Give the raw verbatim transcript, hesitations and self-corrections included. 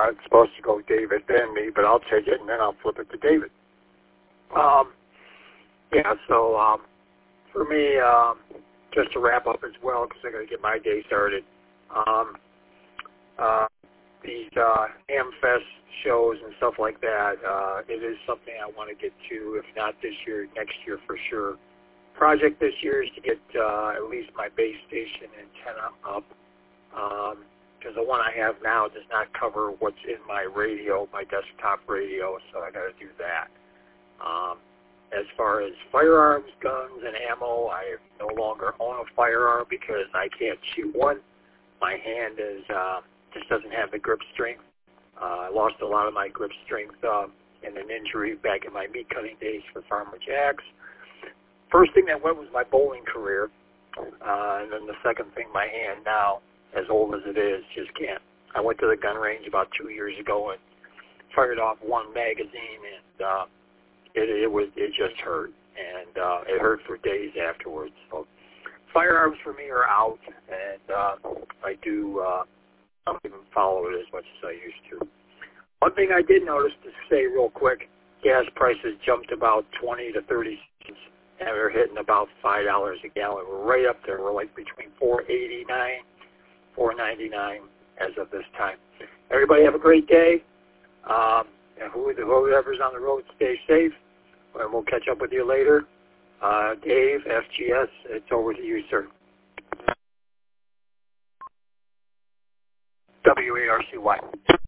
it's supposed to go David, then me, but I'll take it, and then I'll flip it to David. Um, yeah, so um, for me, um, just to wrap up as well, because I got to get my day started, um, uh, these uh, AmFest shows and stuff like that, uh, it is something I want to get to, if not this year, next year for sure. Project this year is to get uh, at least my base station antenna up, because um, the one I have now does not cover what's in my radio, my desktop radio, so I got to do that. Um, as far as firearms, guns, and ammo, I no longer own a firearm because I can't shoot one. My hand is uh, just doesn't have the grip strength. Uh, I lost a lot of my grip strength uh, in an injury back in my meat cutting days for Farmer Jack's. First thing that went was my bowling career, uh, and then the second thing, my hand now, as old as it is, just can't. I went to the gun range about two years ago and fired off one magazine, and uh, it, it was it just hurt, and uh, it hurt for days afterwards. So firearms for me are out, and uh, I do uh, I don't even follow it as much as I used to. One thing I did notice, to say real quick, gas prices jumped about twenty to thirty cents. And we're hitting about five dollars a gallon. We're right up there. We're like between four eighty-nine, four ninety-nine as of this time. Everybody have a great day. Um, and whoever's on the road, stay safe. And we'll catch up with you later. Uh, Dave, F G S, it's over to you, sir. W A R C Y.